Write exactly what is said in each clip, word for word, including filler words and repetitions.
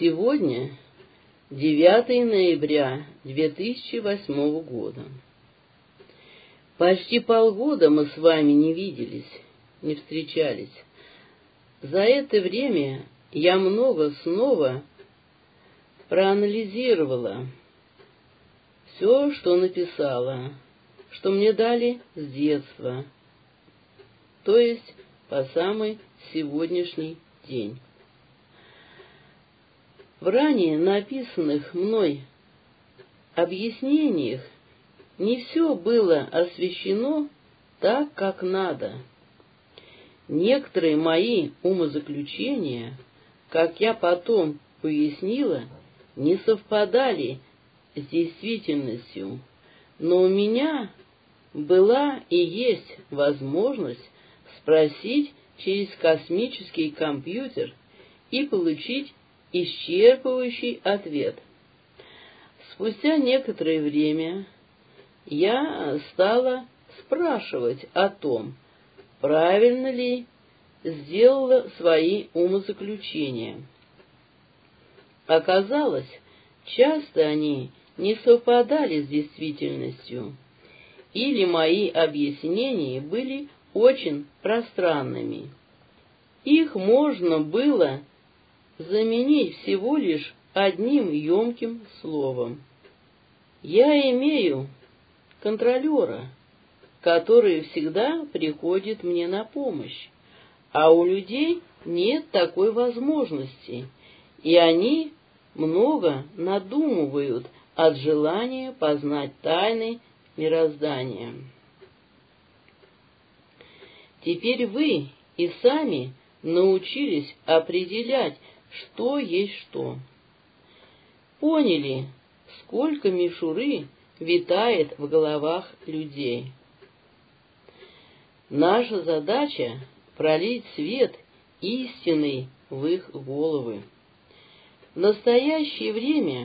Сегодня девятое ноября две тысячи восьмого года. Почти полгода мы с вами не виделись, не встречались. За это время я много снова проанализировала все, что написала, что мне дали с детства, то есть по самый сегодняшний день. В ранее написанных мной объяснениях не все было освещено так, как надо. Некоторые мои умозаключения, как я потом пояснила, не совпадали с действительностью, но у меня была и есть возможность спросить через космический компьютер и получить исчерпывающий ответ. Спустя некоторое время я стала спрашивать о том, правильно ли сделала свои умозаключения. Оказалось, часто они не совпадали с действительностью, или мои объяснения были очень пространными. Их можно было заменить всего лишь одним емким словом. Я имею контролера, который всегда приходит мне на помощь, а у людей нет такой возможности, и они много надумывают от желания познать тайны мироздания. Теперь вы и сами научились определять, что есть что. Поняли, сколько мишуры витает в головах людей. Наша задача — пролить свет истинный в их головы. В настоящее время,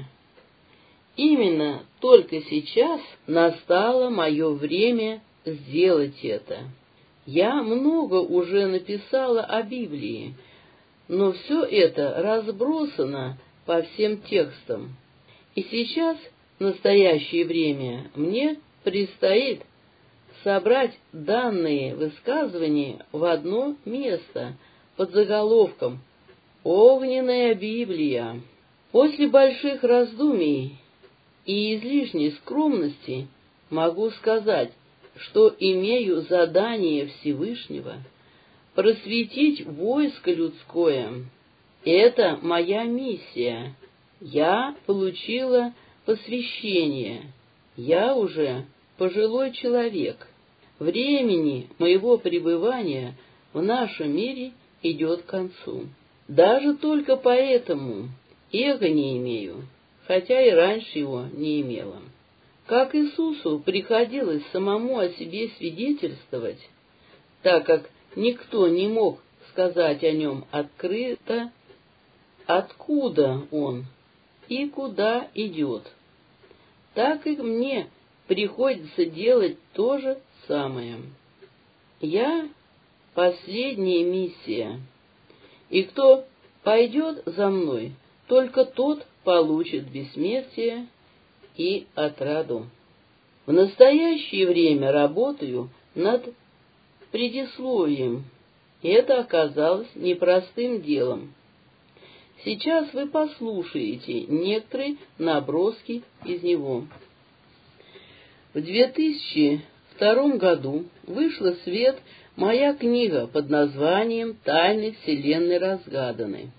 именно только сейчас, настало мое время сделать это. Я много уже написала о Библии, но все это разбросано по всем текстам. И сейчас, в настоящее время, мне предстоит собрать данные высказывания в одно место под заголовком «Огненная Библия». После больших раздумий и излишней скромности могу сказать, что имею задание Всевышнего просветить войско людское. Это моя миссия. Я получила посвящение. Я уже пожилой человек. Времени моего пребывания в нашем мире идет к концу. Даже только поэтому эго не имею, хотя и раньше его не имела. Как Иисусу приходилось самому о себе свидетельствовать, так как никто не мог сказать о нем открыто, откуда он и куда идет, так и мне приходится делать то же самое. Я — последняя миссия, и кто пойдет за мной, только тот получит бессмертие и отраду. В настоящее время работаю над предисловием. Это оказалось непростым делом. Сейчас вы послушаете некоторые наброски из него. В две тысячи втором году вышла в свет моя книга под названием «Тайны Вселенной разгаданы».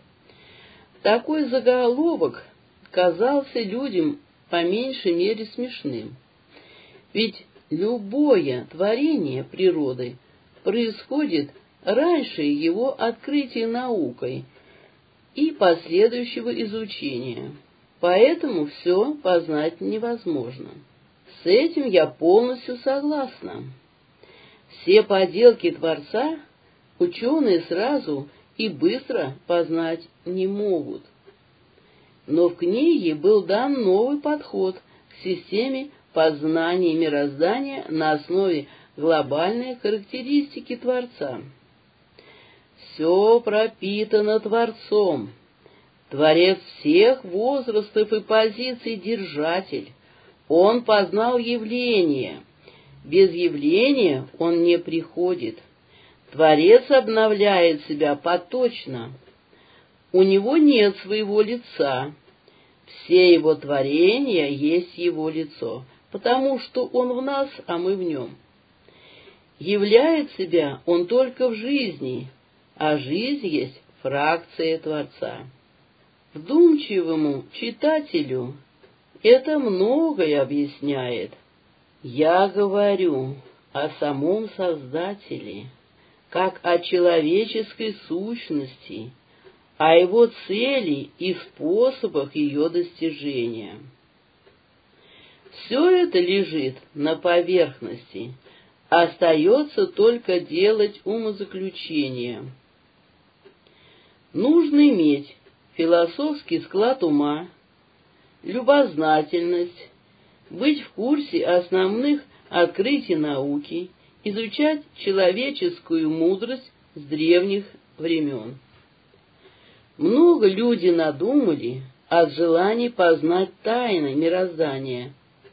Такой заголовок казался людям по меньшей мере смешным. Ведь любое творение природы происходит раньше его открытия наукой и последующего изучения, поэтому все познать невозможно. С этим я полностью согласна. Все поделки Творца ученые сразу и быстро познать не могут. Но в книге был дан новый подход к системе познания мироздания на основе глобальной характеристики Творца. Все пропитано Творцом. Творец всех возрастов и позиций держатель. Он познал явление. Без явления он не приходит. Творец обновляет себя поточно. У него нет своего лица. Все его творения есть его лицо, потому что он в нас, а мы в нем. Являет себя он только в жизни, а жизнь есть фракция Творца. Вдумчивому читателю это многое объясняет. Я говорю о самом Создателе, как о человеческой сущности, о его цели и способах ее достижения. Все это лежит на поверхности, остается только делать умозаключения. Нужно иметь философский склад ума, любознательность, быть в курсе основных открытий науки, изучать человеческую мудрость с древних времен. Много люди надумали от желания познать тайны мироздания,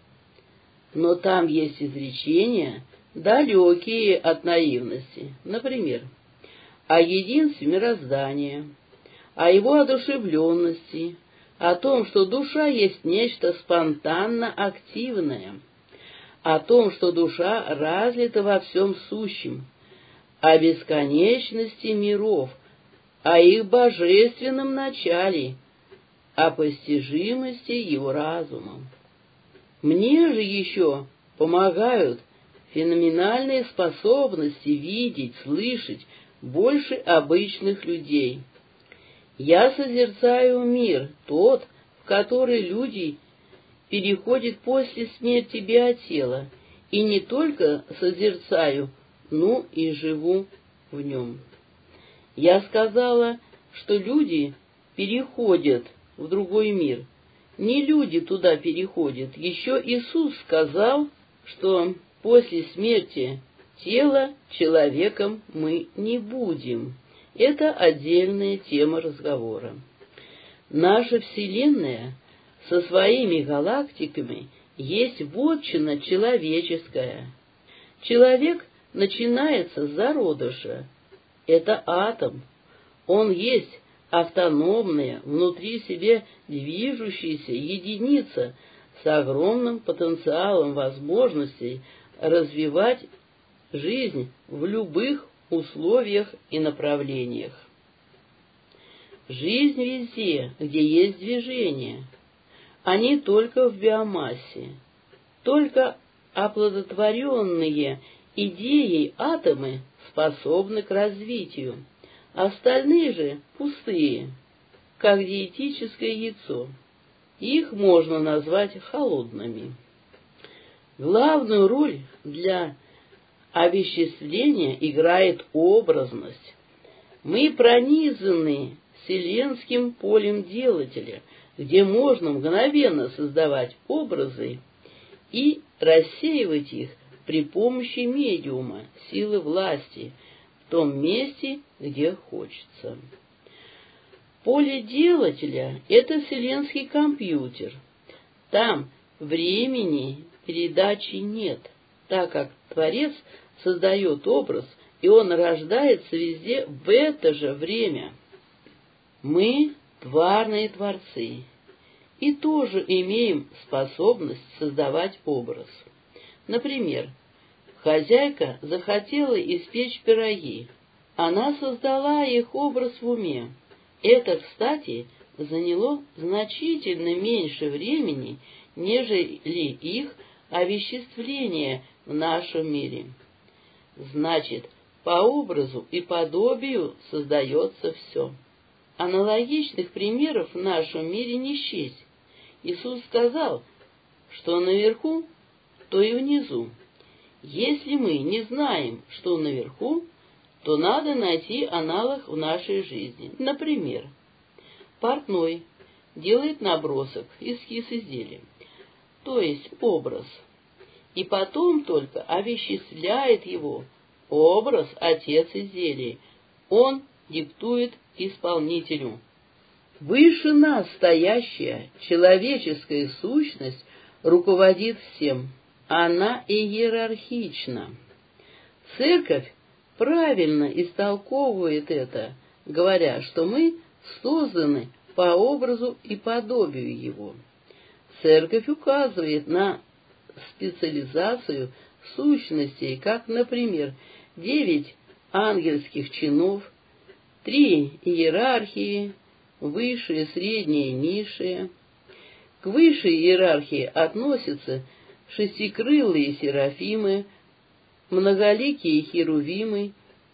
но там есть изречения, далекие от наивности, например, о единстве мироздания, о его одушевленности, о том, что душа есть нечто спонтанно активное, о том, что душа разлита во всем сущем, о бесконечности миров, о их божественном начале, о постижимости его разумом. Мне же еще помогают феноменальные способности видеть, слышать больше обычных людей. Я созерцаю мир, тот, в который люди переходят после смерти биотела, и не только созерцаю, но и живу в нем. Я сказала, что люди переходят в другой мир. Не люди туда переходят. Еще Иисус сказал, что после смерти тела человеком мы не будем. Это отдельная тема разговора. Наша Вселенная со своими галактиками есть вотчина человеческая. Человек начинается с зародыша. Это атом. Он есть автономная, внутри себя движущаяся единица с огромным потенциалом возможностей развивать жизнь в любых условиях и направлениях. Жизнь везде, где есть движение, а не только в биомассе. Только оплодотворенные идеей атомы способны к развитию, остальные же пустые, как диетическое яйцо. Их можно назвать холодными. Главную роль для овеществления играет образность. Мы пронизаны вселенским полем делателя, где можно мгновенно создавать образы и рассеивать их при помощи медиума, силы власти, в том месте, где хочется. Поле делателя — это вселенский компьютер. Там времени передачи нет, так как Творец создает образ, и он рождается везде в это же время. Мы тварные творцы и тоже имеем способность создавать образ. Например, хозяйка захотела испечь пироги. Она создала их образ в уме. Это, кстати, заняло значительно меньше времени, нежели их овеществление в нашем мире. Значит, по образу и подобию создается все. Аналогичных примеров в нашем мире не счесть. Иисус сказал, что наверху, то и внизу. Если мы не знаем, что наверху, то надо найти аналог в нашей жизни. Например, портной делает набросок, эскиз изделия, то есть образ, и потом только овеществляет его. Образ — отец изделия. Он диктует исполнителю. Выше нас стоящая человеческая сущность руководит всем. Она иерархична. Церковь правильно истолковывает это, говоря, что мы созданы по образу и подобию Его. Церковь указывает на специализацию сущностей, как, например, девять ангельских чинов, три иерархии, высшие, средние, низшие. К высшей иерархии относятся шестикрылые серафимы, многоликие херувимы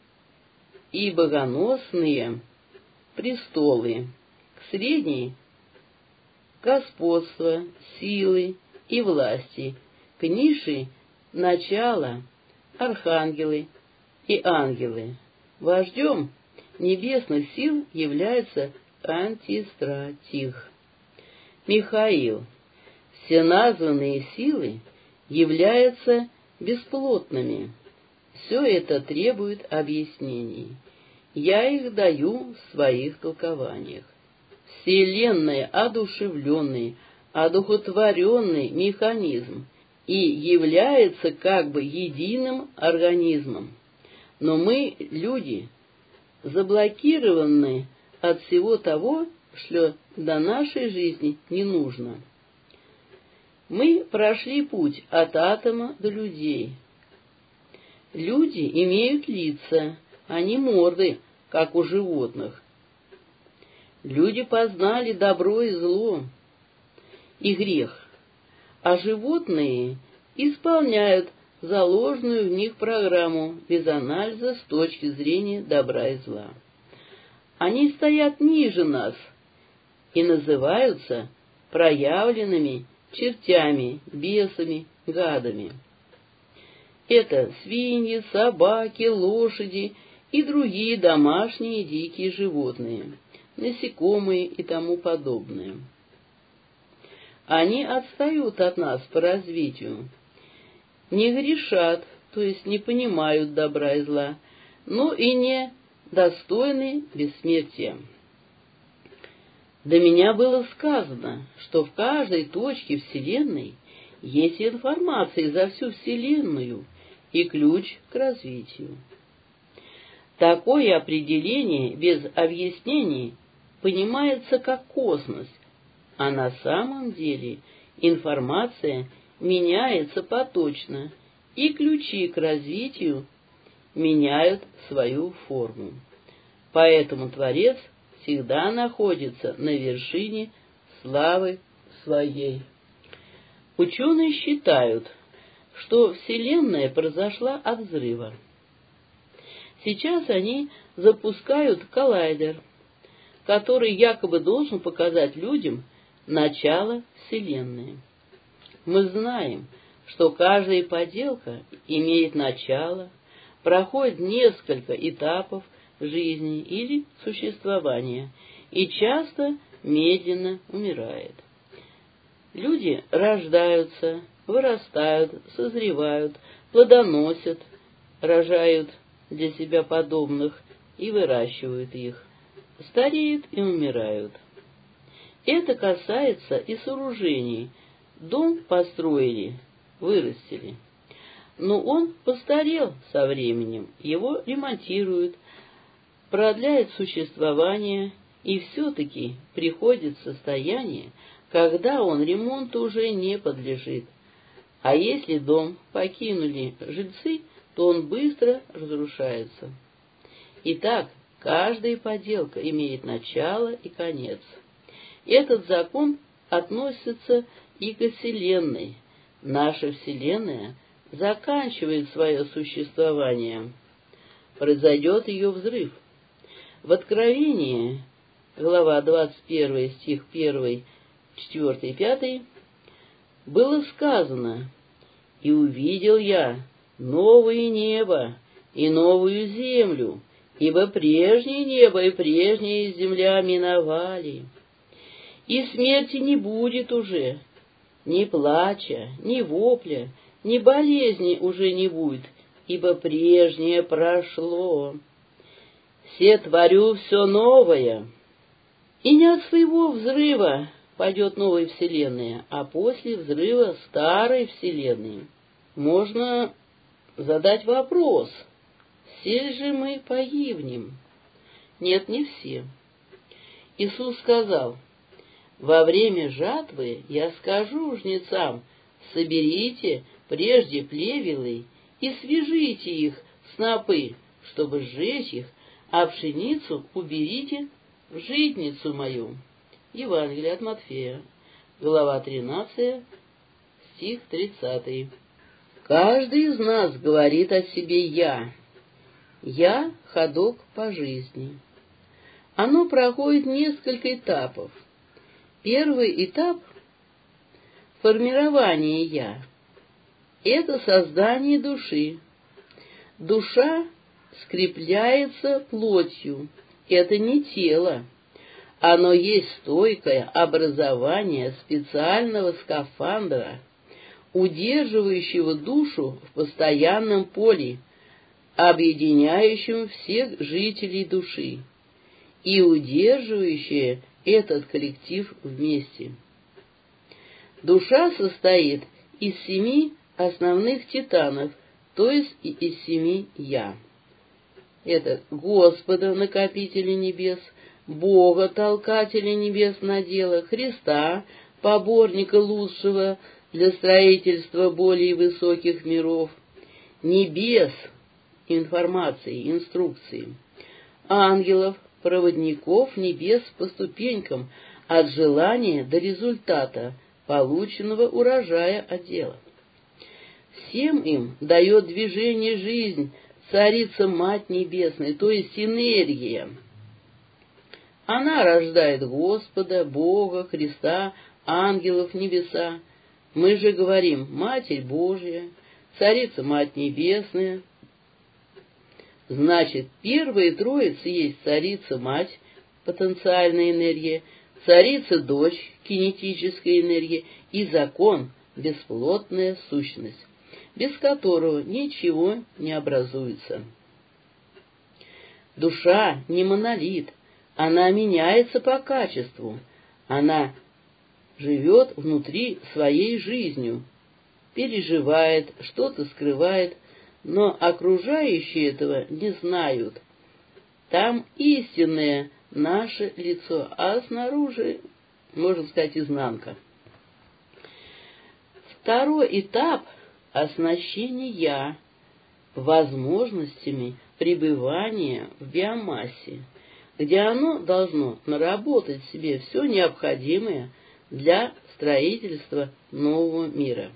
и богоносные престолы, к средней — господство, силы и власти, к низшей — начало, архангелы и ангелы. Вождем небесных сил является антистратих Михаил. Все названные силы являются бесплотными. Все это требует объяснений. Я их даю в своих толкованиях. Вселенная — одушевленный, одухотворенный механизм и является как бы единым организмом. Но мы, люди, заблокированы от всего того, что до нашей жизни не нужно. Мы прошли путь от атома до людей. Люди имеют лица, а не морды, как у животных. Люди познали добро и зло и грех, а животные исполняют заложенную в них программу без анализа с точки зрения добра и зла. Они стоят ниже нас и называются проявленными чертями, бесами, гадами. Это свиньи, собаки, лошади и другие домашние дикие животные, насекомые и тому подобное. Они отстают от нас по развитию, не грешат, то есть не понимают добра и зла, но и не достойны бессмертия. До меня было сказано, что в каждой точке Вселенной есть информация за всю Вселенную и ключ к развитию. Такое определение без объяснений понимается как космос, а на самом деле информация меняется поточно, и ключи к развитию меняют свою форму. Поэтому Творец всегда находится на вершине славы своей. Ученые считают, что Вселенная произошла от взрыва. Сейчас они запускают коллайдер, который якобы должен показать людям начало Вселенной. Мы знаем, что каждая поделка имеет начало, проходит несколько этапов жизни или существования и часто медленно умирает. Люди рождаются, вырастают, созревают, плодоносят, рожают для себя подобных и выращивают их, стареют и умирают. Это касается и сооружений. Дом построили, вырастили, но он постарел со временем, его ремонтируют, продляет существование, и все-таки приходит состояние, когда он ремонту уже не подлежит. А если дом покинули жильцы, то он быстро разрушается. Итак, каждая поделка имеет начало и конец. Этот закон относится и к Вселенной. Наша Вселенная заканчивает свое существование. Произойдет ее взрыв. В Откровении, глава двадцать первая, стих первый, четвёртый, пятый, было сказано: «И увидел я новое небо и новую землю, ибо прежнее небо и прежняя земля миновали, и смерти не будет уже, ни плача, ни вопля, ни болезни уже не будет, ибо прежнее прошло. Все творю все новое». И не от своего взрыва пойдет новая Вселенная, а после взрыва старой Вселенной. Можно задать вопрос, все же мы погибнем? Нет, не все. Иисус сказал: во время жатвы я скажу жнецам, соберите прежде плевелы и свяжите их в снопы, чтобы сжечь их, а пшеницу уберите в житницу мою. Евангелие от Матфея, глава тринадцатая, стих тридцатый. Каждый из нас говорит о себе «я». «Я» — ходок по жизни. Оно проходит несколько этапов. Первый этап — формирование «я». Это создание души. Душа скрепляется плотью. Это не тело. Оно есть стойкое образование специального скафандра, удерживающего душу в постоянном поле, объединяющем всех жителей души и удерживающее этот коллектив вместе. Душа состоит из семи основных титанов, то есть из семи «я». Это Господа, накопителя небес, Бога, толкателя небес на дело, Христа, поборника лучшего для строительства более высоких миров, небес, информации, инструкции, ангелов, проводников небес по ступенькам от желания до результата, полученного урожая от дела. Всем им дает движение жизнь Царица Мать Небесная, то есть энергия. Она рождает Господа, Бога, Христа, ангелов, небеса. Мы же говорим Матерь Божья, Царица Мать Небесная. Значит, первая Троица есть Царица Мать, потенциальная энергия, Царица Дочь, кинетическая энергия, и Закон, бесплотная сущность, без которого ничего не образуется. Душа не монолит, она меняется по качеству, она живет внутри своей жизнью, переживает, что-то скрывает, но окружающие этого не знают. Там истинное наше лицо, а снаружи, можно сказать, изнанка. Второй этап — оснащение «я» возможностями пребывания в биомассе, где оно должно наработать в себе все необходимое для строительства нового мира.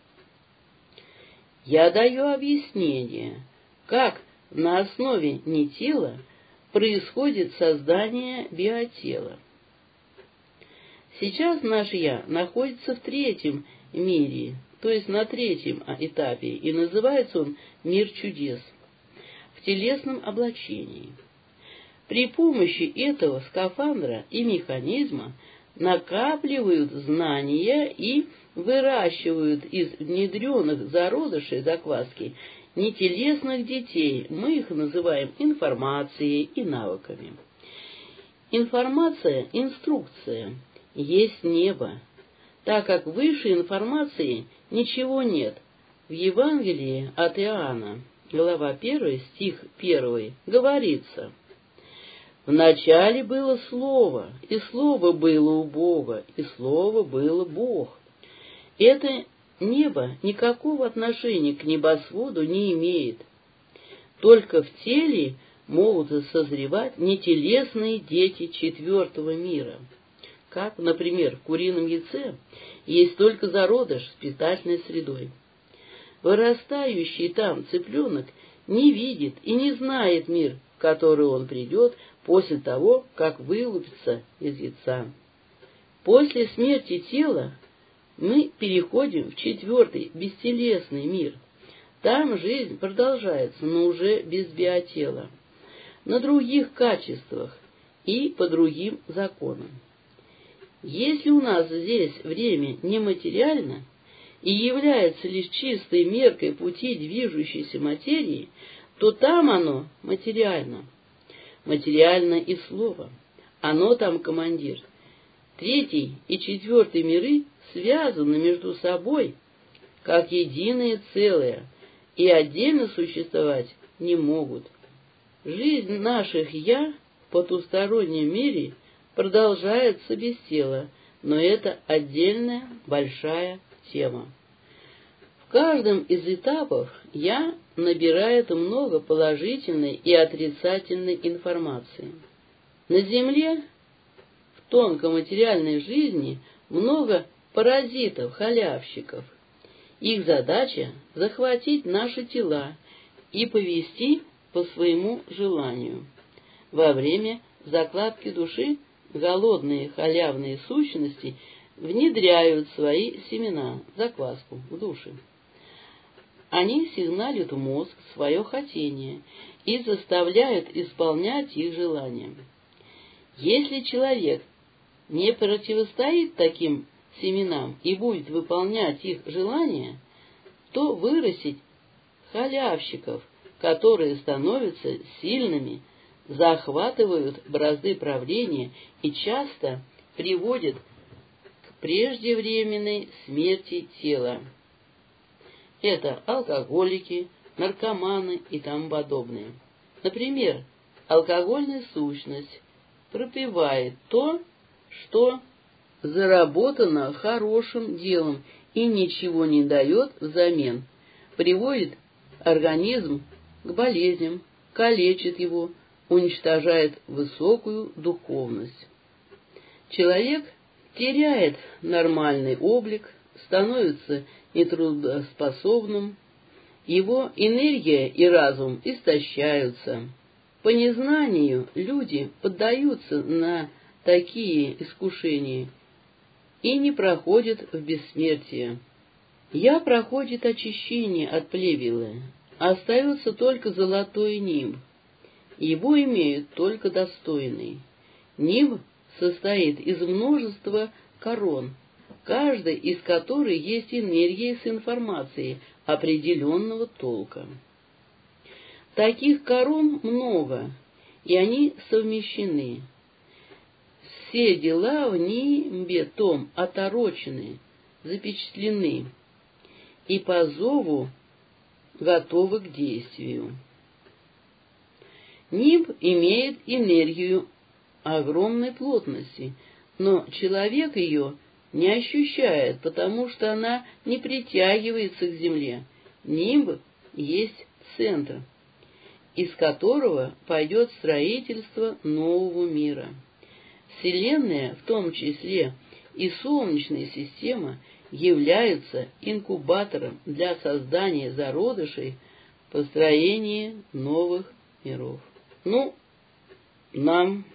Я даю объяснение, как на основе нетела происходит создание биотела. Сейчас наш «я» находится в третьем мире, то есть на третьем этапе, и называется он «Мир чудес» в телесном облачении. При помощи этого скафандра и механизма накапливают знания и выращивают из внедренных зародышей закваски нетелесных детей. Мы их называем информацией и навыками. Информация, инструкция, есть небо, так как выше информации ничего нет. В Евангелии от Иоанна, глава первая, стих первый, говорится: «Вначале было Слово, и Слово было у Бога, и Слово было Бог». Это небо никакого отношения к небосводу не имеет. Только в теле могут созревать нетелесные дети четвертого мира. Как, например, в курином яйце есть только зародыш с питательной средой. Вырастающий там цыпленок не видит и не знает мир, в который он придет после того, как вылупится из яйца. После смерти тела мы переходим в четвертый, бестелесный мир. Там жизнь продолжается, но уже без биотела, на других качествах и по другим законам. Если у нас здесь время нематериально и является лишь чистой меркой пути движущейся материи, то там оно материально. Материально и слово, Оно там командир. Третий и четвертый миры связаны между собой, как единое целое, и отдельно существовать не могут. Жизнь наших «я» в потустороннем мире продолжается без тела, но это отдельная большая тема. В каждом из этапов «я» набирает много положительной и отрицательной информации. На Земле, в тонкоматериальной жизни, много паразитов, халявщиков. Их задача — захватить наши тела и повести по своему желанию. Во время закладки души голодные халявные сущности внедряют свои семена, закваску, в души. Они сигналят в мозг свое хотение и заставляют исполнять их желания. Если человек не противостоит таким семенам и будет выполнять их желания, то вырастить халявщиков, которые становятся сильными, захватывают бразды правления и часто приводят к преждевременной смерти тела. Это алкоголики, наркоманы и тому подобное. Например, алкогольная сущность пропивает то, что заработано хорошим делом и ничего не дает взамен, приводит организм к болезням, калечит его, уничтожает высокую духовность. Человек теряет нормальный облик, становится нетрудоспособным, его энергия и разум истощаются. По незнанию люди поддаются на такие искушения и не проходят в бессмертие. Я проходит очищение от плевелы, остается только золотой нимб. Его имеют только достойные. Нимб состоит из множества корон, каждой из которой есть энергия с информацией определенного толка. Таких корон много, и они совмещены. Все дела в нимбе том оторочены, запечатлены, и по зову готовы к действию. Нимб имеет энергию огромной плотности, но человек ее не ощущает, потому что она не притягивается к земле. Нимб есть центр, из которого пойдет строительство нового мира. Вселенная, в том числе и Солнечная система, являются инкубатором для создания зародышей, построения новых миров. Ну, нам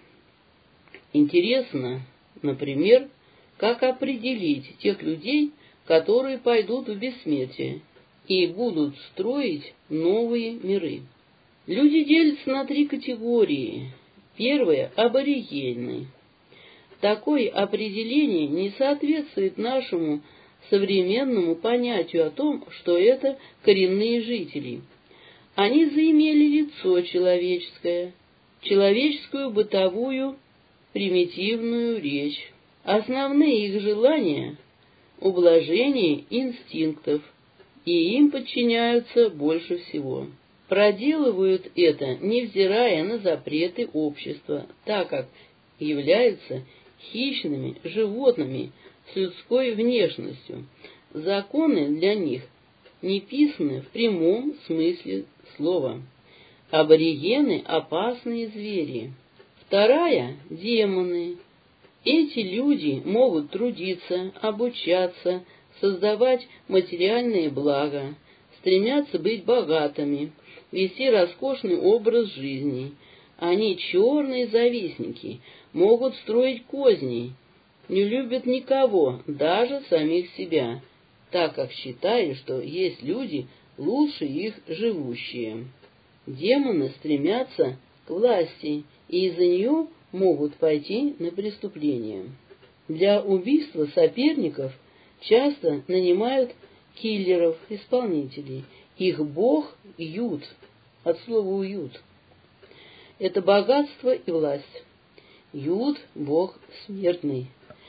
интересно, например, как определить тех людей, которые пойдут в бессмертие и будут строить новые миры. Люди делятся на три категории. Первое — аборигены. Такое определение не соответствует нашему современному понятию о том, что это коренные жители. Они заимели лицо человеческое, человеческую бытовую примитивную речь. Основные их желания — ублажение инстинктов, и им подчиняются больше всего. Проделывают это, невзирая на запреты общества, так как являются хищными животными с людской внешностью. Законы для них не писаны в прямом смысле слова. Аборигены — опасные звери. Вторая — демоны. Эти люди могут трудиться, обучаться, создавать материальные блага, стремятся быть богатыми, вести роскошный образ жизни. Они черные завистники, могут строить козни, не любят никого, даже самих себя, так как считают, что есть люди лучше их живущие. Демоны стремятся к власти, и из-за нее могут пойти на преступление. Для убийства соперников часто нанимают киллеров, исполнителей. Их бог — Ют, от слова уют. Это богатство и власть. Юд — бог смертный.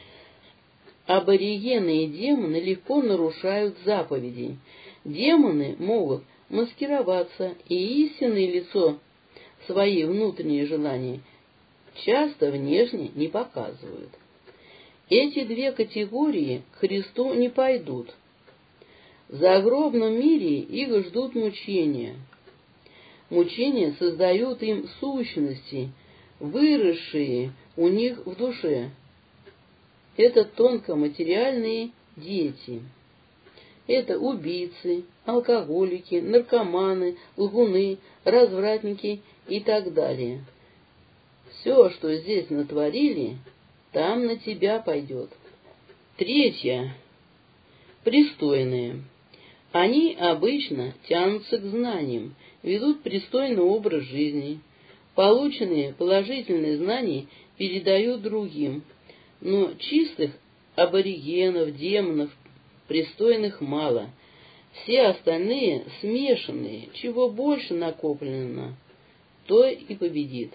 Аборигены и демоны легко нарушают заповеди. Демоны могут маскироваться, и истинное лицо свои внутренние желания часто внешне не показывают. Эти две категории к Христу не пойдут. В загробном мире их ждут мучения. Мучения создают им сущности, выросшие у них в душе. Это тонкоматериальные дети. Это убийцы, алкоголики, наркоманы, лгуны, развратники и так далее. Все, что здесь натворили, там на тебя пойдет. Третье. Пристойные. Они обычно тянутся к знаниям, ведут пристойный образ жизни. Полученные положительные знания передают другим, но чистых аборигенов, демонов, пристойных мало. Все остальные смешанные, чего больше накоплено, то и победит.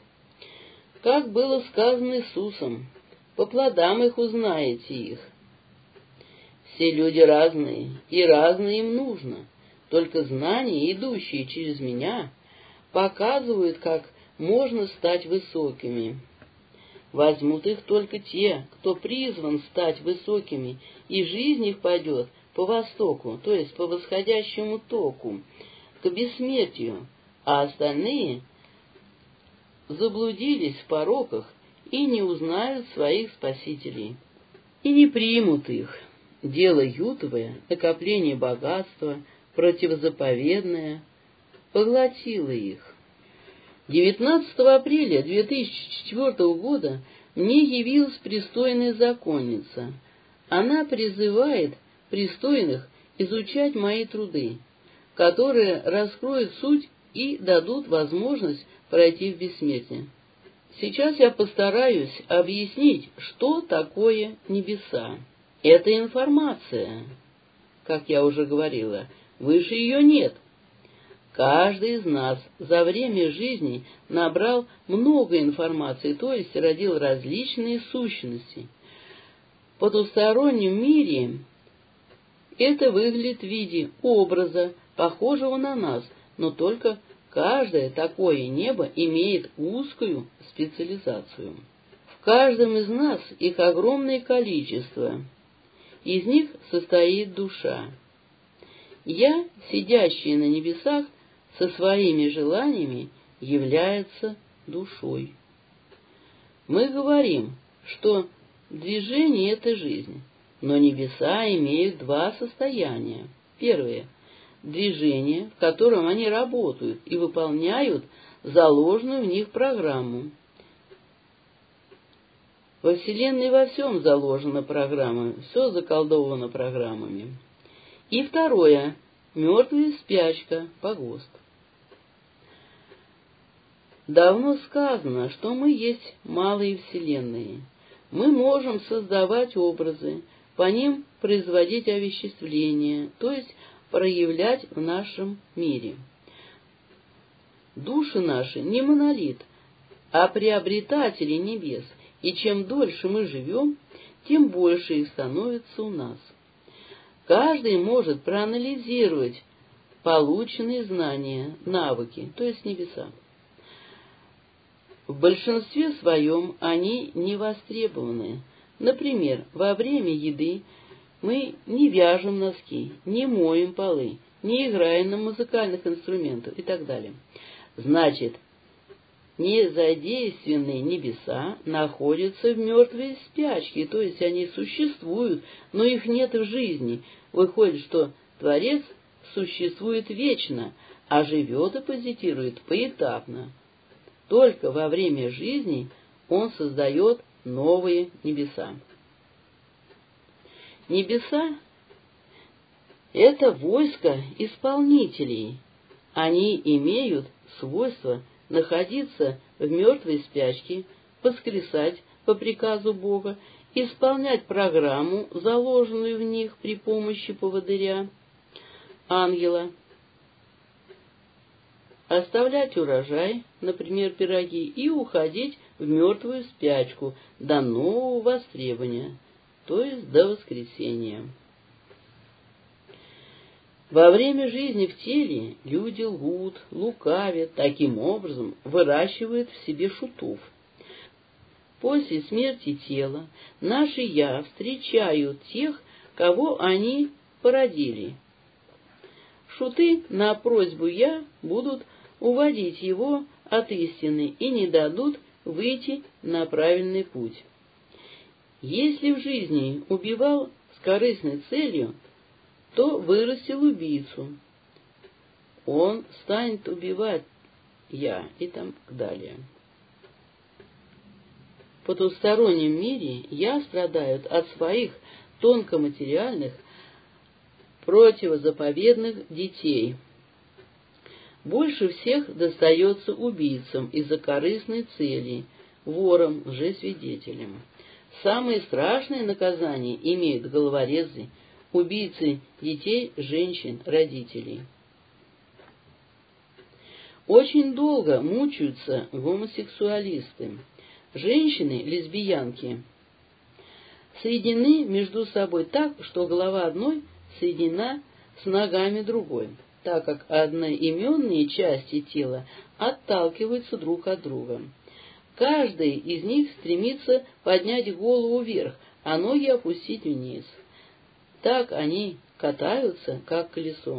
Как было сказано Иисусом, по плодам их узнаете их. Все люди разные, и разное им нужно. Только знания, идущие через меня, показывают, как можно стать высокими. Возьмут их только те, кто призван стать высокими, и жизнь их пойдет по востоку, то есть по восходящему току, к бессмертию, а остальные заблудились в пороках и не узнают своих спасителей, и не примут их. Дело ютовое, накопление богатства, противозаповедное, поглотило их. девятнадцатого апреля две тысячи четвёртого года мне явилась пристойная законница. Она призывает пристойных изучать мои труды, которые раскроют суть и дадут возможность пройти в бессмертие. Сейчас я постараюсь объяснить, что такое небеса. Это информация, как я уже говорила, выше ее нет. Каждый из нас за время жизни набрал много информации, то есть родил различные сущности. В потустороннем мире это выглядит в виде образа, похожего на нас, но только каждое такое небо имеет узкую специализацию. В каждом из нас их огромное количество. Из них состоит душа. Я, сидящая на небесах, со своими желаниями является душой. Мы говорим, что движение — это жизнь, но небеса имеют два состояния. Первое — движение, в котором они работают и выполняют заложенную в них программу. Во Вселенной во всем заложена программа, все заколдовано программами. И второе — мертвая спячка, погост. Давно сказано, что мы есть малые вселенные. Мы можем создавать образы, по ним производить овеществление, то есть проявлять в нашем мире. Души наши не монолит, а приобретатели небес, и чем дольше мы живем, тем больше их становится у нас. Каждый может проанализировать полученные знания, навыки, то есть небеса. В большинстве своем они не востребованы. Например, во время еды мы не вяжем носки, не моем полы, не играем на музыкальных инструментах и так далее. Значит, незадействованные небеса находятся в мертвой спячке, то есть они существуют, но их нет в жизни. Выходит, что Творец существует вечно, а живет и позитирует поэтапно. Только во время жизни он создает новые небеса. Небеса — это войско исполнителей. Они имеют свойство находиться в мертвой спячке, воскресать по приказу Бога, исполнять программу, заложенную в них при помощи поводыря, ангела, оставлять урожай, например, пироги, и уходить в мертвую спячку до нового востребования, то есть до воскресения. Во время жизни в теле люди лгут, лукавят, таким образом выращивают в себе шутов. После смерти тела наши «я» встречают тех, кого они породили. Шуты на просьбу «я» будут уводить его от истины и не дадут выйти на правильный путь. Если в жизни убивал с корыстной целью, то вырастил убийцу. Он станет убивать «я» и так далее. В потустороннем мире «я» страдают от своих тонкоматериальных противозаповедных детей. Больше всех достается убийцам из-за корыстной цели, ворам, лжесвидетелям. Самые страшные наказания имеют головорезы, убийцы детей, женщин, родителей. Очень долго мучаются гомосексуалисты. Женщины, лесбиянки, соединены между собой так, что голова одной соединена с ногами другой, так как одноименные части тела отталкиваются друг от друга. Каждый из них стремится поднять голову вверх, а ноги опустить вниз. Так они катаются, как колесо.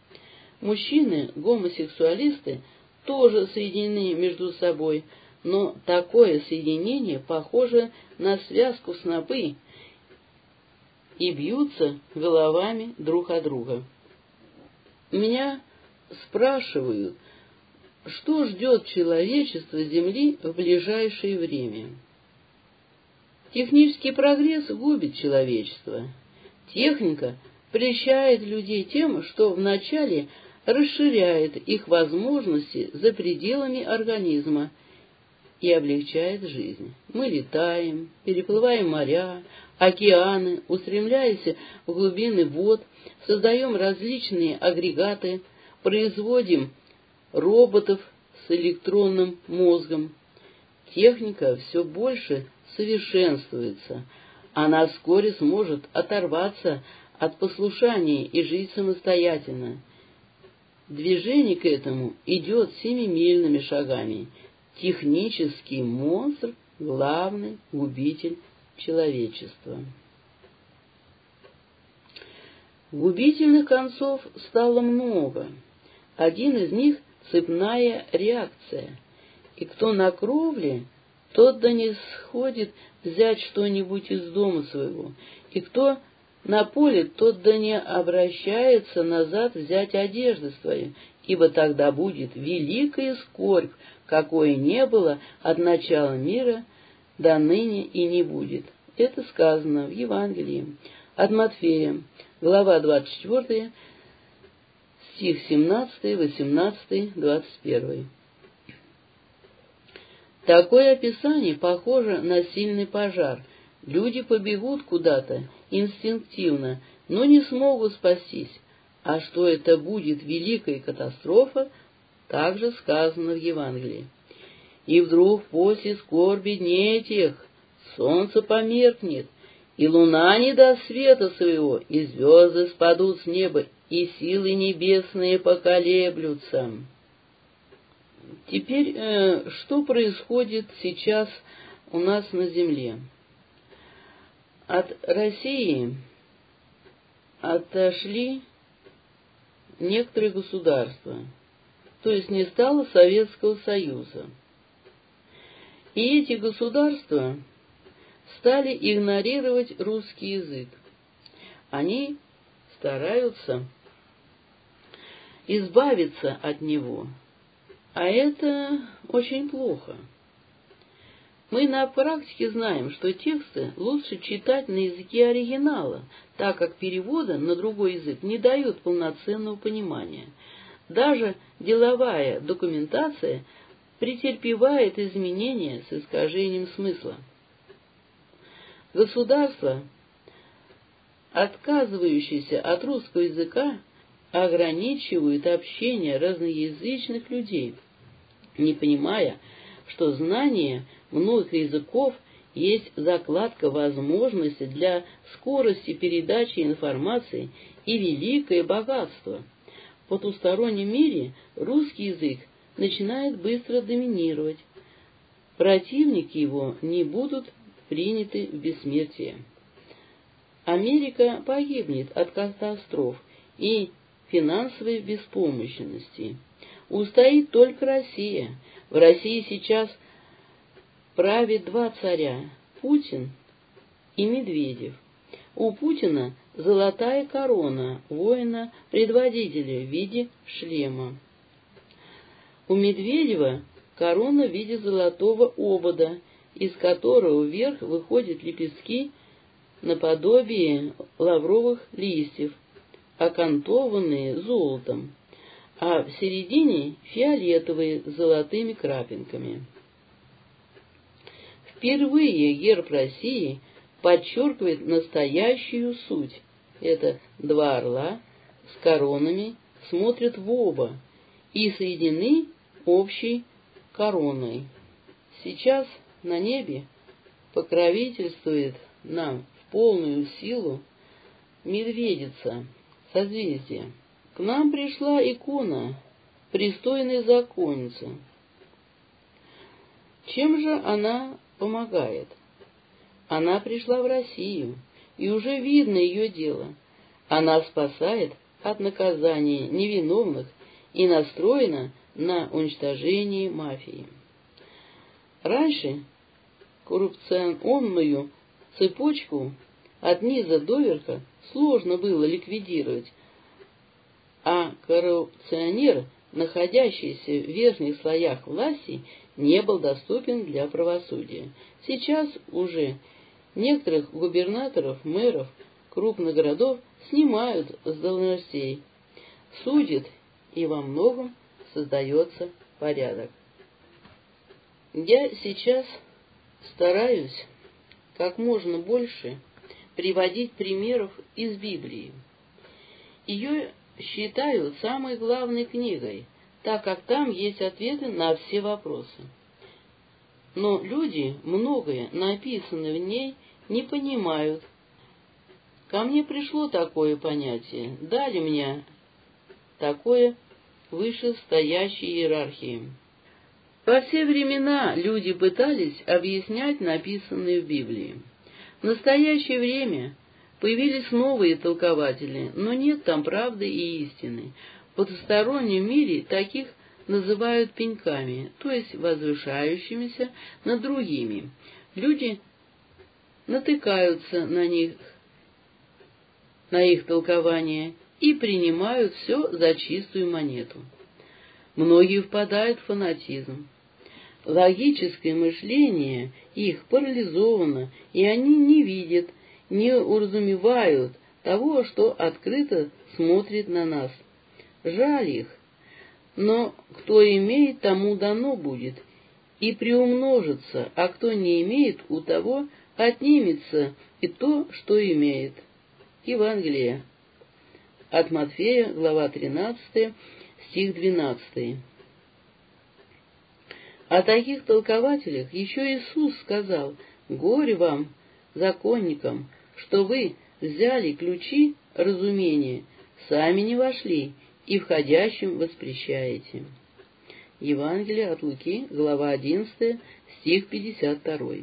Мужчины-гомосексуалисты тоже соединены между собой, но такое соединение похоже на связку снопы и бьются головами друг от друга. Меня спрашивают, что ждет человечество Земли в ближайшее время. Технический прогресс губит человечество. Техника прельщает людей тем, что вначале расширяет их возможности за пределами организма и облегчает жизнь. Мы летаем, переплываем моря, океаны, устремляясь в глубины вод, создаем различные агрегаты, производим роботов с электронным мозгом. Техника все больше совершенствуется. Она вскоре сможет оторваться от послушания и жить самостоятельно. Движение к этому идет семимильными шагами. Технический монстр — главный губитель человечества. Губительных концов стало много. Один из них — цепная реакция. И кто на кровле, тот да не сходит взять что-нибудь из дома своего. И кто на поле, тот да не обращается назад взять одежды свои, ибо тогда будет великая скорбь, какой не было от начала мира до ныне и не будет. Это сказано в Евангелии от Матфея, глава двадцать четвёртая, стих семнадцатый, восемнадцатый, двадцать первый. Такое описание похоже на сильный пожар. Люди побегут куда-то инстинктивно, но не смогут спастись. А что это будет великая катастрофа, также сказано в Евангелии. И вдруг после скорби дней этих солнце померкнет, и луна не даст света своего, и звезды спадут с неба, и силы небесные поколеблются. Теперь, э, что происходит сейчас у нас на земле? От России отошли некоторые государства, то есть не стало Советского Союза. И эти государства стали игнорировать русский язык. Они стараются избавиться от него, а это очень плохо. Мы на практике знаем, что тексты лучше читать на языке оригинала, так как перевода на другой язык не дают полноценного понимания. Даже деловая документация претерпевает изменения с искажением смысла. Государства, отказывающиеся от русского языка, ограничивают общение разноязычных людей, не понимая, что знание многих языков есть закладка возможности для скорости передачи информации и великое богатство. В потустороннем мире русский язык начинает быстро доминировать. Противники его не будут приняты в бессмертие. Америка погибнет от катастроф и финансовой беспомощности. Устоит только Россия. В России сейчас правит два царя – Путин и Медведев. У Путина золотая корона воина-предводителя в виде шлема. У Медведева корона в виде золотого обода, из которого вверх выходят лепестки наподобие лавровых листьев, окантованные золотом, а в середине фиолетовые с золотыми крапинками. Впервые герб России подчеркивает настоящую суть. Это два орла с коронами смотрят в оба и соединены общей короной. Сейчас на небе покровительствует нам в полную силу Медведица, созвездие. К нам пришла икона пристойной законницы. Чем же она помогает? Она пришла в Россию, и уже видно ее дело. Она спасает от наказания невиновных и настроена на уничтожение мафии. Раньше коррупционную цепочку от низа до верха сложно было ликвидировать, а коррупционер, находящийся в верхних слоях власти, не был доступен для правосудия. Сейчас уже некоторых губернаторов, мэров крупных городов снимают с должностей, судят, и во многом создается порядок. Я сейчас стараюсь как можно больше приводить примеров из Библии. Ее считаю самой главной книгой, так как там есть ответы на все вопросы. Но люди многое, написанное в ней, не понимают. Ко мне пришло такое понятие, дали мне такое вышестоящей иерархии. Во все времена люди пытались объяснять написанное в Библии. В настоящее время появились новые толкователи, но нет там правды и истины. В потустороннем мире таких называют пеньками, то есть возвышающимися над другими. Люди натыкаются на них, на их толкование и принимают все за чистую монету. Многие впадают в фанатизм. Логическое мышление их парализовано, и они не видят, не уразумевают того, что открыто смотрит на нас. Жаль их, но кто имеет, тому дано будет, и приумножится, а кто не имеет, у того отнимется и то, что имеет. Евангелие от Матфея, глава тринадцатая, стих двенадцатый. О таких толкователях еще Иисус сказал: «Горе вам, законникам, что вы взяли ключи разумения, сами не вошли и входящим воспрещаете». Евангелие от Луки, глава одиннадцатая, стих пятьдесят второй.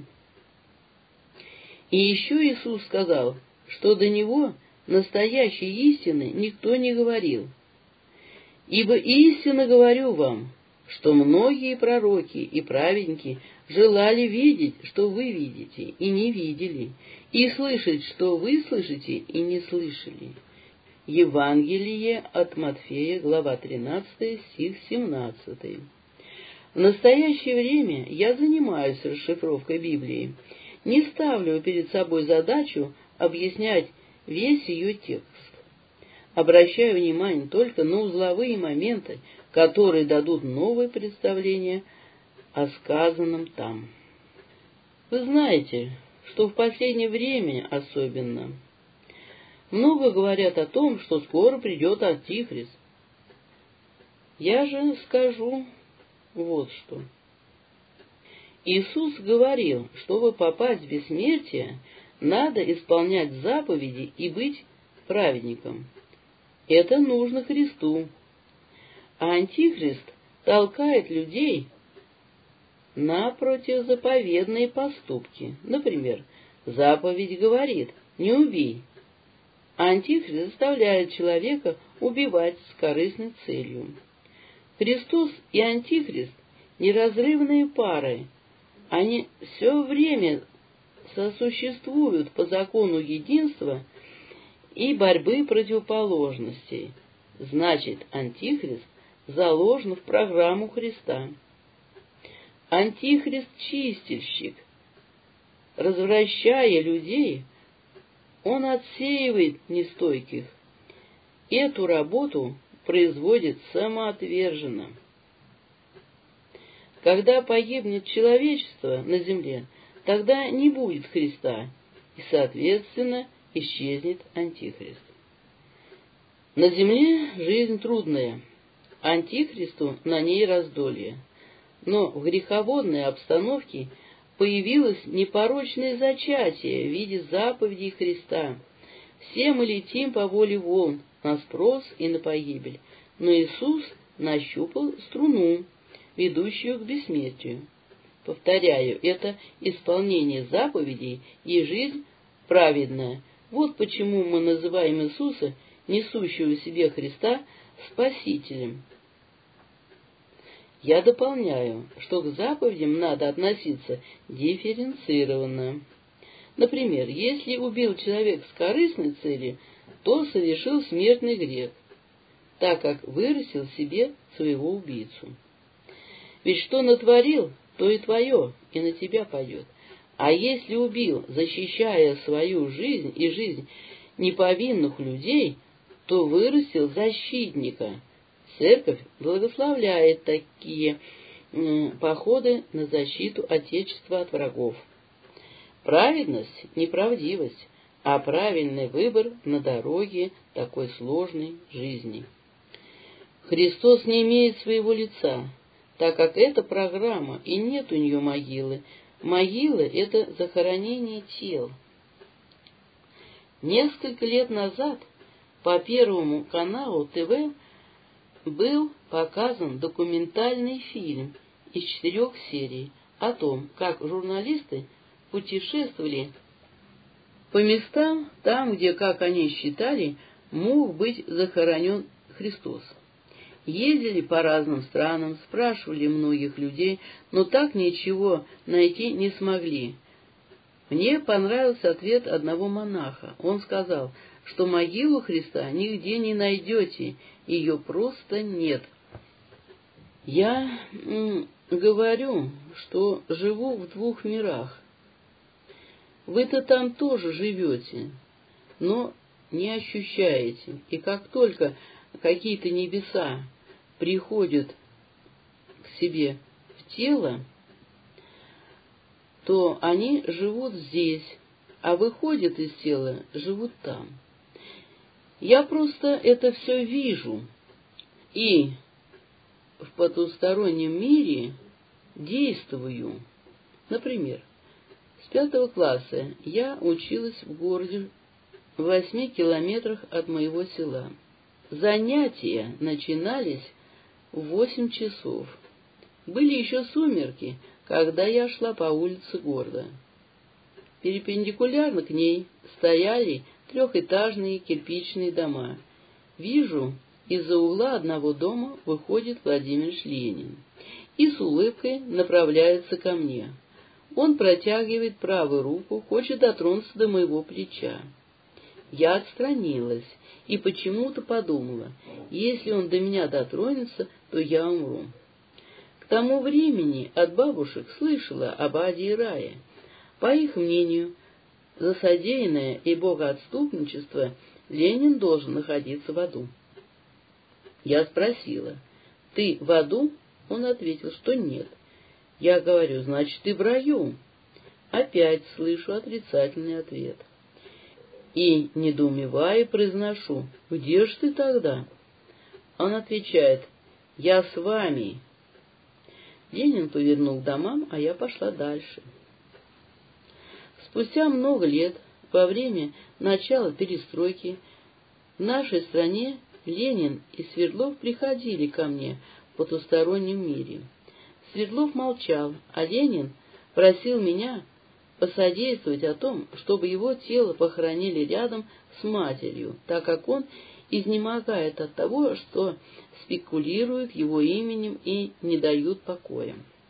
И еще Иисус сказал, что до Него настоящей истины никто не говорил. «Ибо истинно говорю вам, что многие пророки и праведники желали видеть, что вы видите, и не видели, и слышать, что вы слышите, и не слышали». Евангелие от Матфея, глава тринадцатая, стих семнадцатый. В настоящее время я занимаюсь расшифровкой Библии, не ставлю перед собой задачу объяснять весь ее текст. Обращаю внимание только на узловые моменты, которые дадут новое представление о сказанном там. Вы знаете, что в последнее время особенно много говорят о том, что скоро придет Антихрист. Я же скажу вот что. Иисус говорил, чтобы попасть в бессмертие, надо исполнять заповеди и быть праведником. Это нужно Христу. А Антихрист толкает людей на противозаповедные поступки. Например, заповедь говорит «не убей». Антихрист заставляет человека убивать с корыстной целью. Христос и Антихрист – неразрывные пары. Они все время сосуществуют по закону единства и борьбы противоположностей. Значит, Антихрист заложен в программу Христа. Антихрист – чистильщик. Развращая людей, он отсеивает нестойких. Эту работу производит самоотверженно. Когда погибнет человечество на земле, тогда не будет Христа, и, соответственно, исчезнет Антихрист. На земле жизнь трудная, Антихристу на ней раздолье, но в греховодной обстановке появилось непорочное зачатие в виде заповедей Христа. Все мы летим по воле волн, на спрос и на погибель, но Иисус нащупал струну, ведущую к бессмертию. Повторяю, это исполнение заповедей и жизнь праведная. Вот почему мы называем Иисуса, несущего в себе Христа, Спасителем. Я дополняю, что к заповедям надо относиться дифференцированно. Например, если убил человек с корыстной целью, то совершил смертный грех, так как вырастил себе своего убийцу. Ведь что натворил, то и твое, и на тебя пойдет. А если убил, защищая свою жизнь и жизнь неповинных людей, то вырастил защитника. Церковь благословляет такие м, походы на защиту Отечества от врагов. Праведность — не правдивость, а правильный выбор на дороге такой сложной жизни. Христос не имеет своего лица, так как это программа, и нет у нее могилы. Могила — это захоронение тел. Несколько лет назад по Первому каналу ТВ был показан документальный фильм из четырех серий о том, как журналисты путешествовали по местам, там, где, как они считали, мог быть захоронен Христос. Ездили по разным странам, спрашивали многих людей, но так ничего найти не смогли. Мне понравился ответ одного монаха. Он сказал, что могилу Христа нигде не найдете, ее просто нет. Я м, говорю, что живу в двух мирах. Вы-то там тоже живете, но не ощущаете. И как только какие-то небеса приходят к себе в тело, то они живут здесь, а выходят из тела, живут там. Я просто это все вижу, и в потустороннем мире действую. Например, с пятого класса я училась в городе в восьми километрах от моего села. Занятия начинались в восемь часов. Были еще сумерки, когда я шла по улице города. Перпендикулярно к ней стояли трехэтажные кирпичные дома. Вижу, из-за угла одного дома выходит Владимир Ленин и с улыбкой направляется ко мне. Он протягивает правую руку, хочет дотронуться до моего плеча. Я отстранилась и почему-то подумала, если он до меня дотронется, то я умру. К тому времени от бабушек слышала об аде и рае. По их мнению, за содеянное и богоотступничество Ленин должен находиться в аду. Я спросила, ты в аду? Он ответил, что нет. Я говорю, значит, ты в раю. Опять слышу отрицательный ответ. И, недоумевая, произношу, где ж ты тогда? Он отвечает, я с вами. Ленин повернул к домам, а я пошла дальше. Спустя много лет, во время начала перестройки, в нашей стране Ленин и Свердлов приходили ко мне в потустороннем мире. Свердлов молчал, а Ленин просил меня посодействовать о том, чтобы его тело похоронили рядом с матерью, так как он изнемогает от того, что спекулируют его именем и не дают покоя.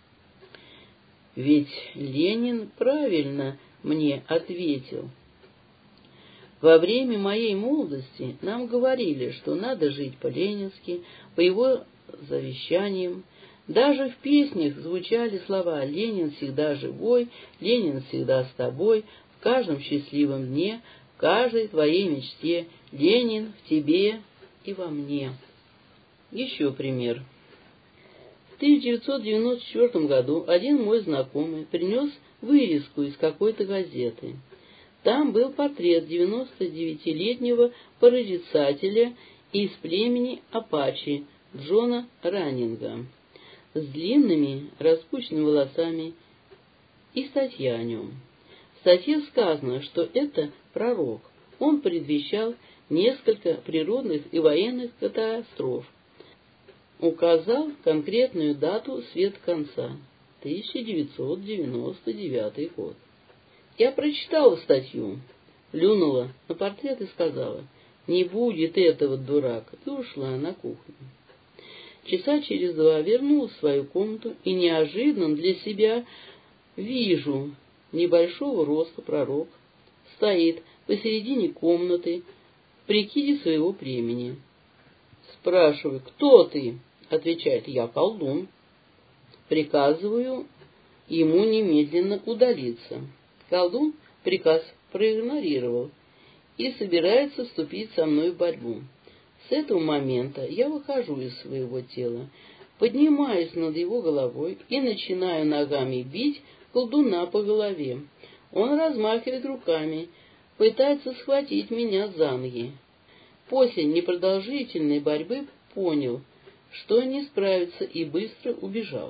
Ведь Ленин правильно мне ответил. Во время моей молодости нам говорили, что надо жить по-ленински, по его завещаниям. Даже в песнях звучали слова «Ленин всегда живой», «Ленин всегда с тобой», «В каждом счастливом дне», «В каждой твоей мечте», «Ленин в тебе и во мне». Еще пример. В тысяча девятьсот девяносто четвёртом году один мой знакомый принес вырезку из какой-то газеты. Там был портрет девяностодевятилетнего прорицателя из племени Апачи Джона Раннинга с длинными распущенными волосами и статья о нем. В статье сказано, что это пророк. Он предвещал несколько природных и военных катастроф. Указал конкретную дату свет конца — тысяча девятьсот девяносто девятый год. Я прочитала статью, плюнула на портрет и сказала: «Не будет этого, дурак», и ушла на кухню. Часа через два вернулась в свою комнату и неожиданно для себя вижу небольшого роста пророк стоит посередине комнаты в прикиде своего племени. Спрашиваю: «Кто ты?» Отвечает: «Я колдун». Приказываю ему немедленно удалиться. Колдун приказ проигнорировал и собирается вступить со мной в борьбу. С этого момента я выхожу из своего тела, поднимаюсь над его головой и начинаю ногами бить колдуна по голове. Он размахивает руками, пытается схватить меня за ноги. После непродолжительной борьбы понял, что не справится, и быстро убежал.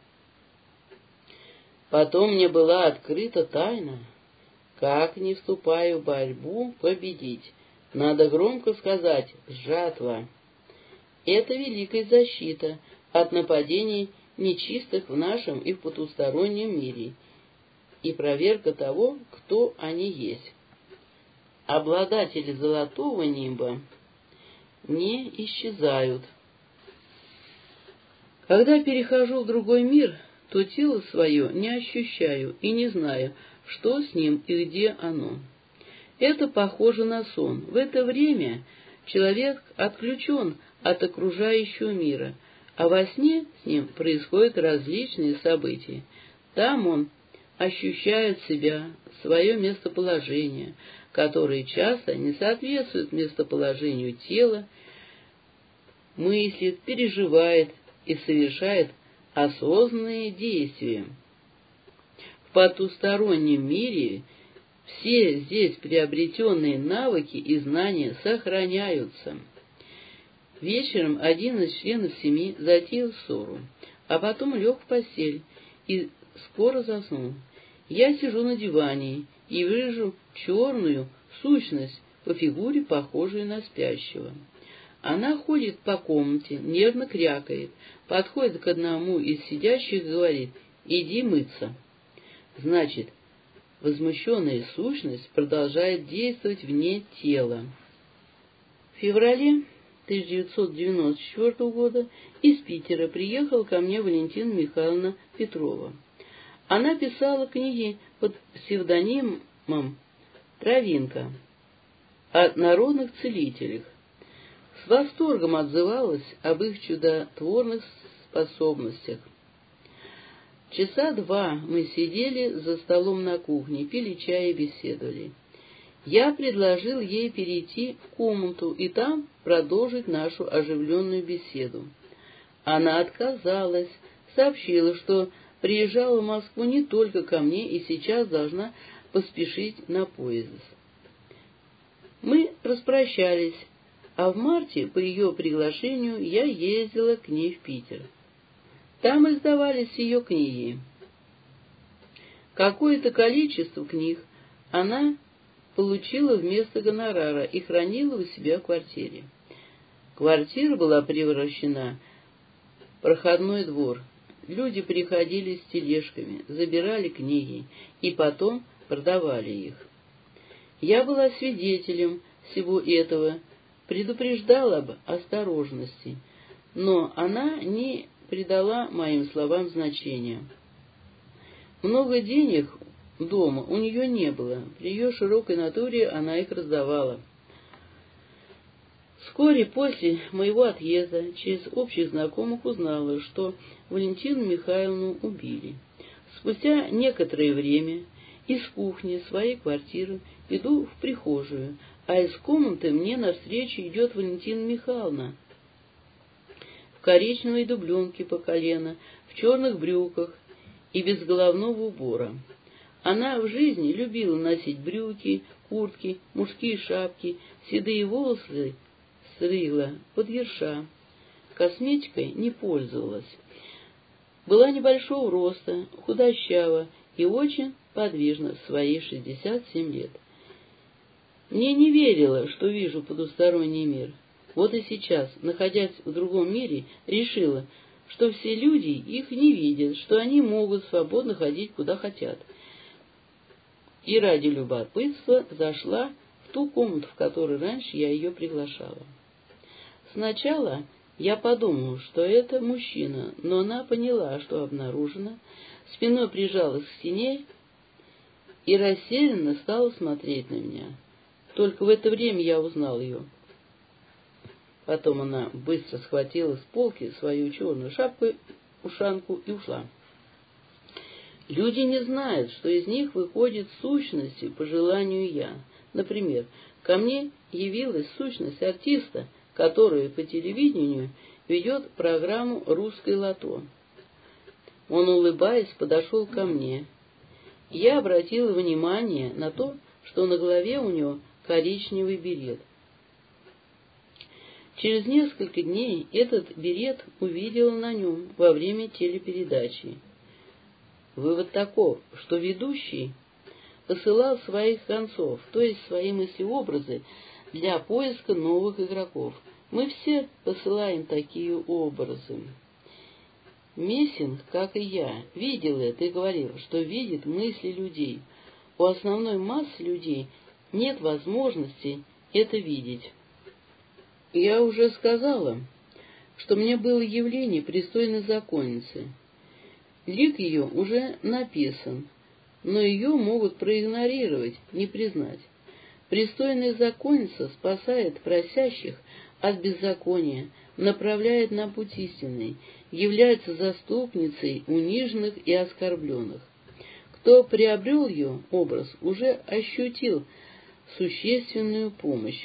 Потом мне была открыта тайна. Как не вступая в борьбу, победить? Надо громко сказать «жатва». Это великая защита от нападений нечистых в нашем и в потустороннем мире, и проверка того, кто они есть. Обладатели золотого неба не исчезают. Когда перехожу в другой мир, то тело свое не ощущаю и не знаю, что с ним и где оно. Это похоже на сон. В это время человек отключен от окружающего мира, а во сне с ним происходят различные события. Там он ощущает себя, свое местоположение, которое часто не соответствует местоположению тела, мыслит, переживает и совершает осознанные действия. В потустороннем мире все здесь приобретенные навыки и знания сохраняются. Вечером один из членов семьи затеял ссору, а потом лег в постель и скоро заснул. Я сижу на диване и вижу черную сущность по фигуре, похожую на спящего. Она ходит по комнате, нервно крякает, подходит к одному из сидящих и говорит: «Иди мыться». Значит, возмущенная сущность продолжает действовать вне тела. В феврале тысяча девятьсот девяносто четвёртого года из Питера приехала ко мне Валентина Михайловна Петрова. Она писала книги под псевдонимом «Травинка» о народных целителях. С восторгом отзывалась об их чудотворных способностях. Часа два мы сидели за столом на кухне, пили чай и беседовали. Я предложил ей перейти в комнату и там продолжить нашу оживленную беседу. Она отказалась, сообщила, что приезжала в Москву не только ко мне и сейчас должна поспешить на поезд. Мы распрощались, а в марте по ее приглашению я ездила к ней в Питер. Там издавались ее книги. Какое-то количество книг она получила вместо гонорара и хранила у себя в квартире. Квартира была превращена в проходной двор. Люди приходили с тележками, забирали книги и потом продавали их. Я была свидетелем всего этого, предупреждала об осторожности, но она не придала моим словам значения. Много денег дома у нее не было, при ее широкой натуре она их раздавала. Вскоре после моего отъезда через общих знакомых узнала, что Валентину Михайловну убили. Спустя некоторое время из кухни своей квартиры иду в прихожую, а из комнаты мне навстречу идет Валентина Михайловна в коричневой дубленке по колено, в черных брюках и без головного убора. Она в жизни любила носить брюки, куртки, мужские шапки, седые волосы стригла под ерша, косметикой не пользовалась. Была небольшого роста, худощава и очень подвижна в свои шестьдесят семь лет. Мне не верила, что вижу потусторонний мир. Вот и сейчас, находясь в другом мире, решила, что все люди их не видят, что они могут свободно ходить куда хотят. И ради любопытства зашла в ту комнату, в которой раньше я ее приглашала. Сначала я подумала, что это мужчина, но она поняла, что обнаружена, спиной прижалась к стене и рассеянно стала смотреть на меня. Только в это время я узнал ее. Потом она быстро схватила с полки свою черную шапку, ушанку и ушла. Люди не знают, что из них выходят сущности по желанию я. Например, ко мне явилась сущность артиста, который по телевидению ведет программу «Русское лото». Он, улыбаясь, подошел ко мне. Я обратила внимание на то, что на голове у него коричневый берет. Через несколько дней этот берет увидела на нем во время телепередачи. Вывод таков, что ведущий посылал своих концов, то есть свои мысли-образы, для поиска новых игроков. Мы все посылаем такие образы. Мессинг, как и я, видел это и говорил, что видит мысли людей. У основной массы людей нет возможности это видеть. Я уже сказала, что мне было явление пристойной законницы. Лик ее уже написан, но ее могут проигнорировать, не признать. Пристойная законница спасает просящих от беззакония, направляет на путь истинный, является заступницей униженных и оскорбленных. Кто приобрел ее образ, уже ощутил существенную помощь.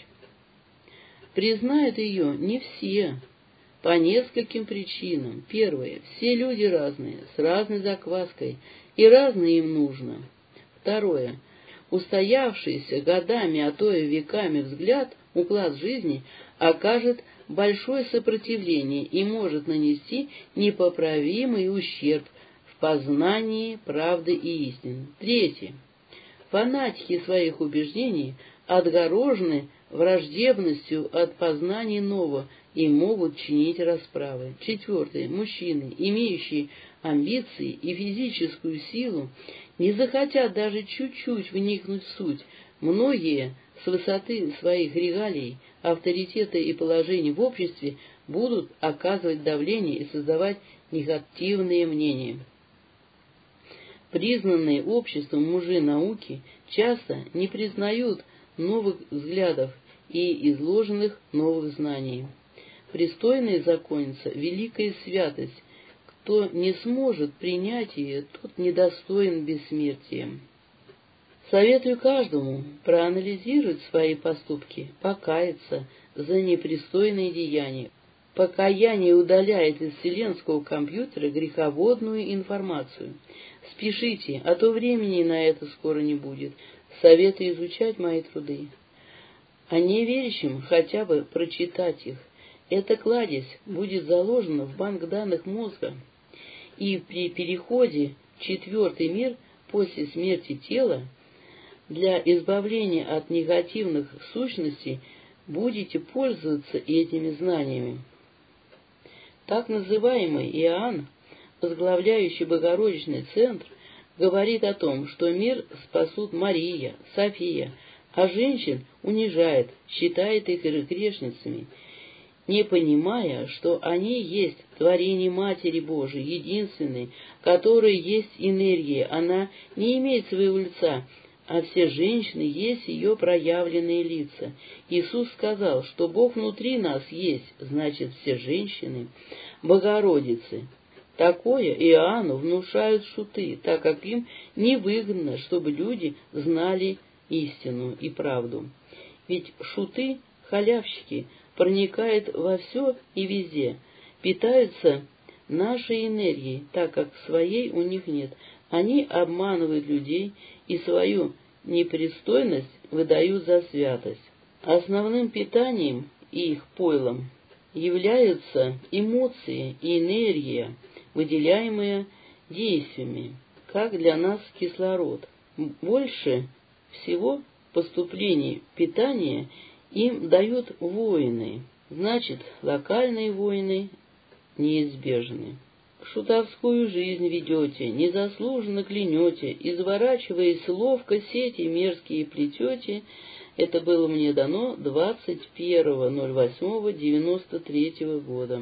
Признают ее не все, по нескольким причинам. Первое. Все люди разные, с разной закваской, и разное им нужно. Второе. Устоявшийся годами, а то и веками взгляд, уклад жизни окажет большое сопротивление и может нанести непоправимый ущерб в познании правды и истины. Третье. Фанатики своих убеждений отгорожены враждебностью от познания нового и могут чинить расправы. Четвертое. Мужчины, имеющие амбиции и физическую силу, не захотят даже чуть-чуть вникнуть в суть. Многие с высоты своих регалий, авторитета и положений в обществе будут оказывать давление и создавать негативные мнения. Признанные обществом мужи науки часто не признают новых взглядов и изложенных новых знаний. Пристойная законница — великая святость. Кто не сможет принять ее, тот недостоин бессмертия. Советую каждому проанализировать свои поступки, покаяться за непристойные деяния. Покаяние удаляет из вселенского компьютера греховодную информацию. Спешите, а то времени на это скоро не будет. Советую изучать мои труды. А неверящим хотя бы прочитать их. Эта кладезь будет заложена в банк данных мозга и при переходе в четвертый мир после смерти тела для избавления от негативных сущностей будете пользоваться этими знаниями. Так называемый Иоанн, возглавляющий Богородичный центр, говорит о том, что мир спасут Мария, София, а женщин унижает, считает их грешницами, не понимая, что они есть творение Матери Божией, единственной, которая есть энергия, она не имеет своего лица, а все женщины есть ее проявленные лица. Иисус сказал, что Бог внутри нас есть, значит, все женщины — Богородицы. Такое Иоанну внушают шуты, так как им невыгодно, чтобы люди знали истину и правду. Ведь шуты, халявщики, проникают во все и везде, питаются нашей энергией, так как своей у них нет. Они обманывают людей и свою непристойность выдают за святость. Основным питанием и их пойлом являются эмоции и энергия, выделяемые действиями, как для нас кислород. Больше всего поступлений питания им дают войны, значит, локальные войны неизбежны. Шутовскую жизнь ведете, незаслуженно клянете, изворачиваясь ловко, сети мерзкие плетете. Это было мне дано двадцать первого ноль восьмого девяносто третьего года.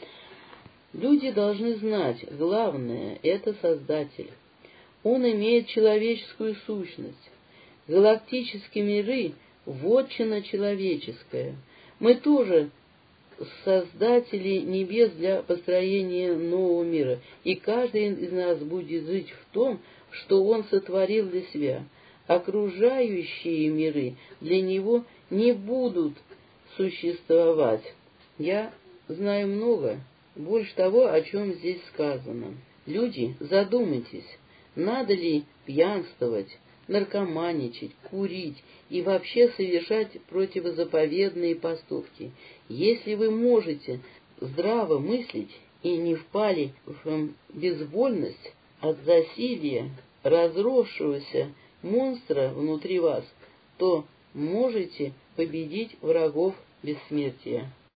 Люди должны знать, главное — это Создатель. Он имеет человеческую сущность. Галактические миры — вотчина человеческая. Мы тоже создатели небес для построения нового мира, и каждый из нас будет жить в том, что он сотворил для себя. Окружающие миры для него не будут существовать. Я знаю много, больше того, о чем здесь сказано. Люди, задумайтесь, надо ли пьянствовать, наркоманничать, курить и вообще совершать противозаповедные поступки. Если вы можете здраво мыслить и не впали в безвольность от засилия разросшегося монстра внутри вас, то можете победить врагов бессмертия.